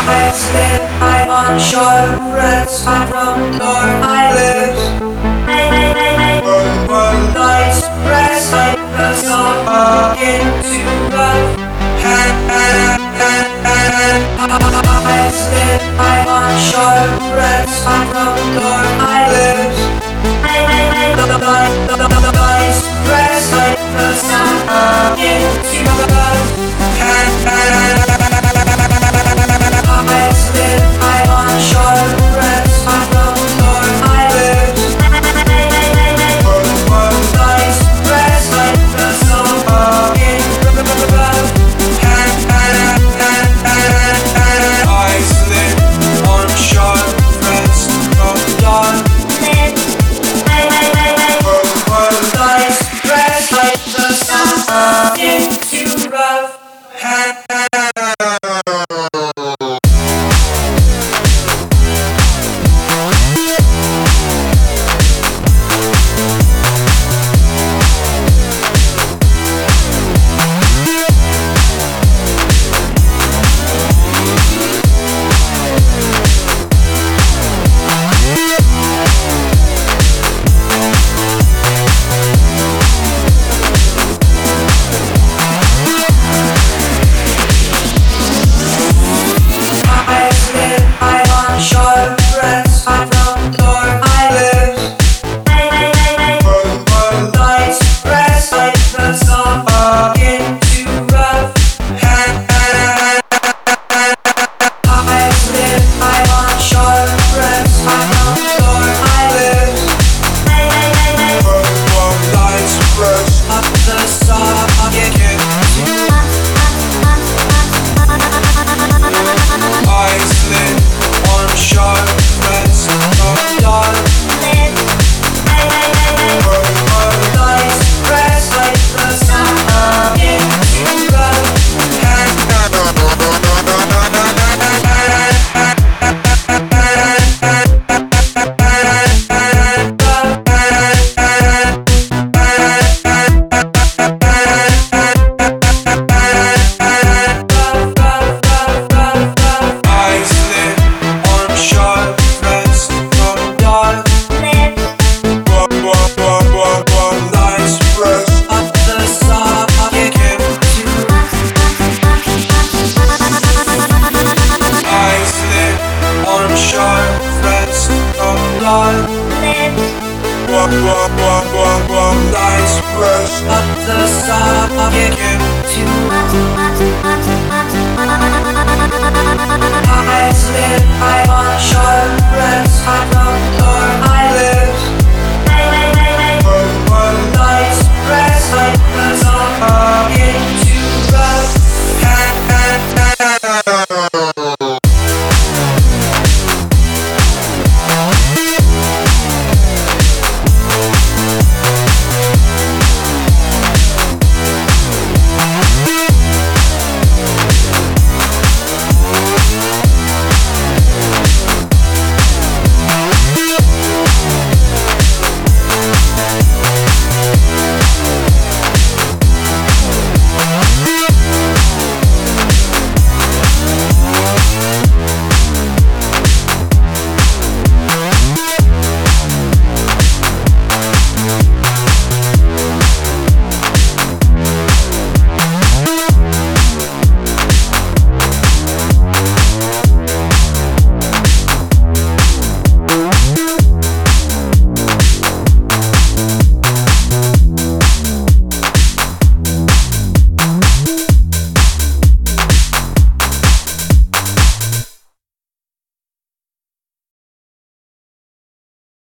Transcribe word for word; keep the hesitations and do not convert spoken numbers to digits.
I slip, I on shore, rest, I'm from door, I live. Lights, rest, like the song, into love. I slip, I on shore, rest, I'm from door, I live. Lights, rest, like the song, into love. I slip, I on shore, rest, I'm from door, I live. Lights, rest, like the song, into love. I slip on shore, rest from dawn. Lights, rest, like the song, into love. I slip, I on shore, rest, I'm from door, I live. Lights, rest, like the song, into love. I slip, I on shore, rest, I'm from door, I live. Lights, rest, Up the song, get I slip on shore, rest from dawn. lights, rest, like the song, into love. I slip on shore, rest from dawn. Lights, rest, Up the song, I slip on shore, rest from dawn. Lights, rest, up the song, get to